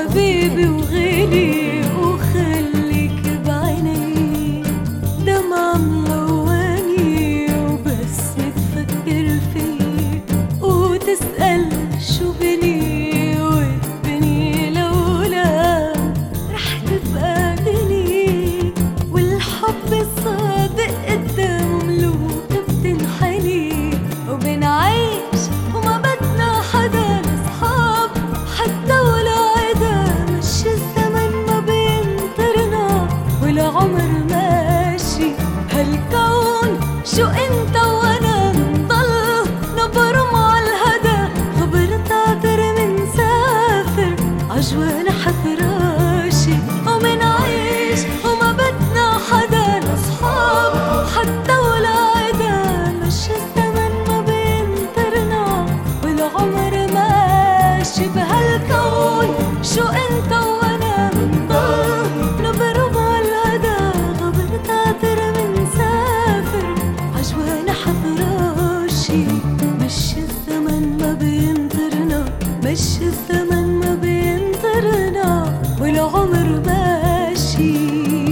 حبيبي وغالي وخليك بعيني، دمعة ملواني وبس تفكر فيي وتسأل شو بني والدنيا لولا رح تبقى دني، والحب الصادق قدامه ملوك بتنحني، وبنعيش وما بدنا حدا نصحاب حتى ولا عدا، مشي الزمن ما بينطرنا والعمر ماشي هالكون شو انت وانا منضل نبرم عالهدى، خبرت عطر منسافر عجوانا حفراشي، ومنعيش وما بدنا حدا نصحاب حتى ولا عدا، مشي الزمن ما بينطرنا والعمر ماشي بهالكون شو انت وانا منضل نبرم عالهدى، خبرت عطر منسافر عجوانا حفراشي، مشي الزمن ما بينطرنا، مشي الزمن ما بينطرنا والعمر ماشي.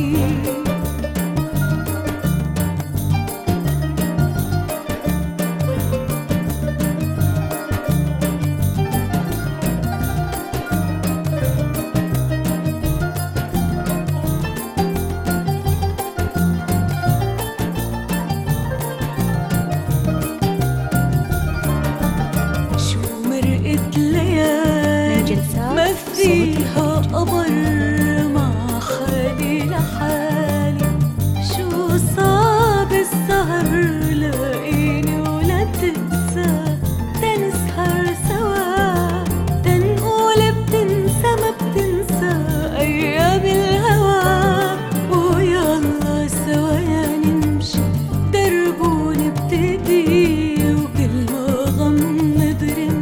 شو مرقت ليالي ما فيها قمر مع حالي لحالي، شو صعب السهر لاقيني ولا تنسى، تنسهر سوا تنقول بتنسى ما بتنسى أيام الهوى، ويلا سوا نمشي درب ونبتدي، وكل ما غمض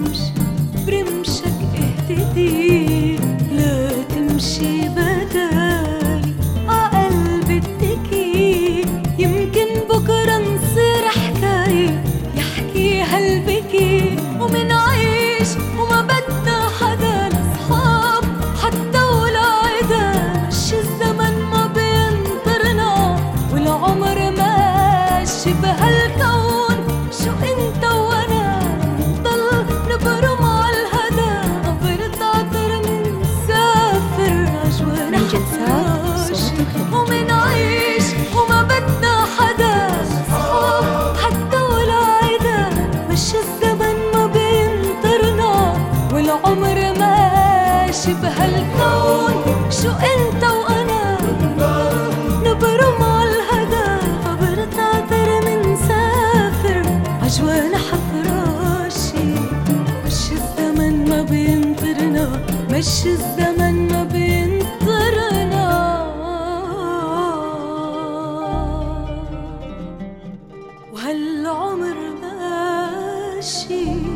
برمشك اهتدي، لا تمشي بدالي عقلبي اتكي، يمكن بكرة نصير حكاية يحكيها البكي، ومنعيش وما بدنا حدا نصحاب حتى ولا عدا، مشي الزمن ما بينطرنا والعمر ماشي بهالكون شو انت وانا نضل نبرم عالهدى، خبرت عطر منسافر عجوانا حفراشي، ومنعيش وما بدنا حدا نصحاب حتى ولا عدا، مشي الزمن ما بينطرنا والعمر ماشي بهالكون شو انت وانا نبرم عالهدى، خبرت عطر منسافر عجوانا حفراشي، مشي الزمن ما بينطرنا، مشي الزمن ما بينطرنا وهالعمر ماشي.